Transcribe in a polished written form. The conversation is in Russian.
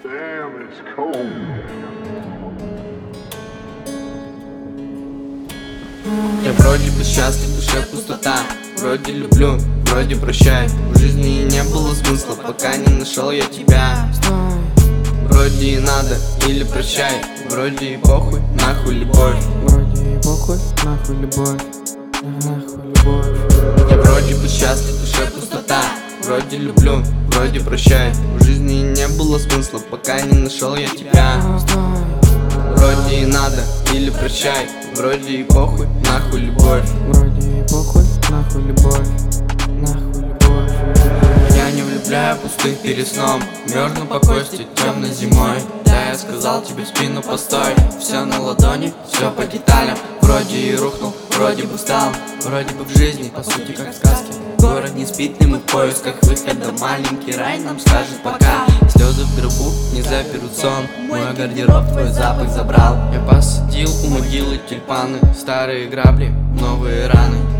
Damn, it's cold. Я вроде бы счастлив, в душе пустота. Вроде люблю, вроде прощаю. В жизни не было смысла, пока не нашел я тебя. Вроде и надо, или прощай. Вроде и похуй, нахуй любовь. Вроде и похуй, нахуй любовь. Нахуй любовь. Я вроде бы счастлив, в душе пустота. Вроде люблю, вроде прощай. В жизни не было смысла, пока не нашел я тебя. Вроде и надо, или прощай. Вроде и похуй, нахуй любовь. Вроде и похуй, нахуй любовь. Нахуй любовь. Я не влюбляю пустых перед сном. Мерзну по кости темной зимой. Да, я сказал тебе в спину постой. Все на ладони, все по деталям. Вроде и рухнул, вроде бы встал. Вроде бы в жизни, по сути как в сказке. Город не спит, и мы в поисках выхода. Маленький рай нам скажет пока. Слезы в гробу не заберут сон. Мой гардероб твой запах забрал. Я посадил у могилы тюльпаны. Старые грабли, новые раны.